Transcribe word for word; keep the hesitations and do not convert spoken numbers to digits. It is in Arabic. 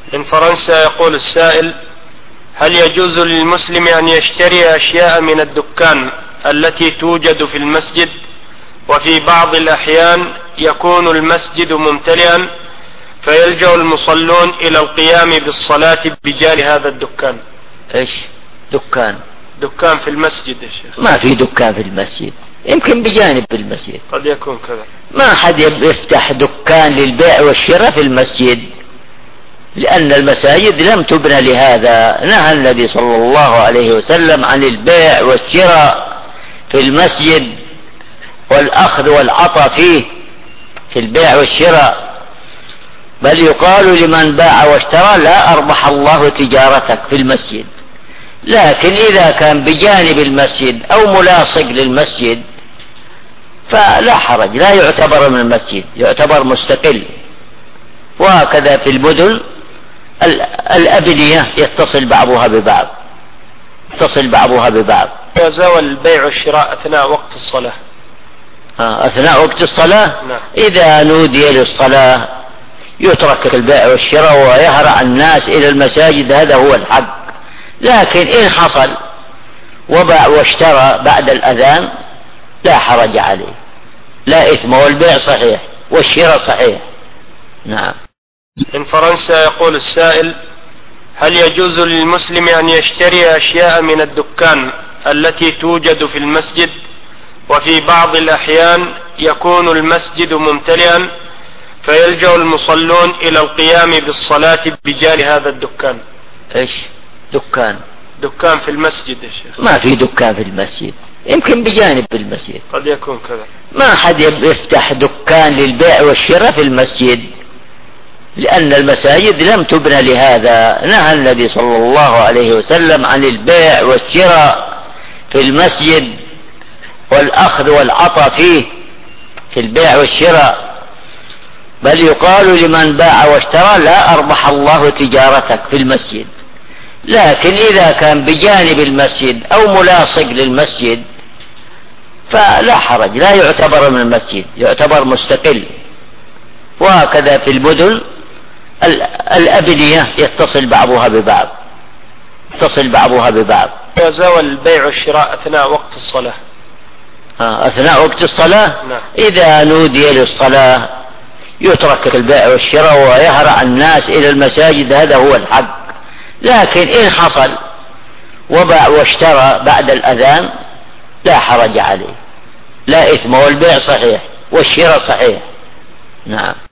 من فرنسا يقول السائل: هل يجوز للمسلم أن يشتري أشياء من الدكان التي توجد في المسجد وفي بعض الأحيان يكون المسجد ممتلئا فيلجأ المصلون إلى القيام بالصلاة بجانب هذا الدكان؟ إيش دكان؟ دكان في المسجد يا شيخ. ما في دكان في المسجد، يمكن بجانب المسجد، قد يكون كذا. ما حد يفتح دكان للبيع والشراء في المسجد، لأن المساجد لم تبنى لهذا. نهى النبي صلى الله عليه وسلم عن البيع والشراء في المسجد والأخذ والعطاء فيه في البيع والشراء، بل يقال لمن باع واشترى: لا أربح الله تجارتك في المسجد. لكن إذا كان بجانب المسجد أو ملاصق للمسجد فلا حرج، لا يعتبر من المسجد، يعتبر مستقل. وهكذا في المدن الأبنية يتصل بعضها ببعض يتصل بعضها ببعض. يزاول البيع والشراء أثناء وقت الصلاة. أثناء وقت الصلاة نعم. إذا نودي للصلاة يترك البيع والشراء ويهرع الناس إلى المساجد، هذا هو الحق. لكن إن حصل وباع واشترى بعد الأذان لا حرج عليه، لا إثم، والبيع صحيح والشراء صحيح. نعم. من فرنسا يقول السائل: هل يجوز للمسلم أن يشتري أشياء من الدكان التي توجد في المسجد وفي بعض الأحيان يكون المسجد ممتلئا فيلجأ المصلون إلى القيام بالصلاة بجانب هذا الدكان؟ إيش دكان؟ دكان في المسجد يا شيخ. ما في دكان في المسجد، يمكن بجانب المسجد، قد يكون كذا. ما حد يفتح دكان للبيع والشراء في المسجد، لأن المساجد لم تبنى لهذا. نهى النبي صلى الله عليه وسلم عن البيع والشراء في المسجد والأخذ والعطاء فيه في البيع والشراء، بل يقال لمن باع واشترى: لا أربح الله تجارتك في المسجد. لكن إذا كان بجانب المسجد أو ملاصق للمسجد فلا حرج، لا يعتبر من المسجد، يعتبر مستقل. وهكذا في المدن الأبنية يتصل بعضها ببعض يتصل بعضها ببعض. يزاول البيع والشراء أثناء وقت الصلاة. أثناء وقت الصلاة نعم. إذا نودي للصلاة يترك البيع والشراء ويهرع الناس إلى المساجد، هذا هو الحق. لكن إن حصل وباع واشترى بعد الأذان لا حرج عليه، لا إثم، والبيع صحيح والشراء صحيح. نعم.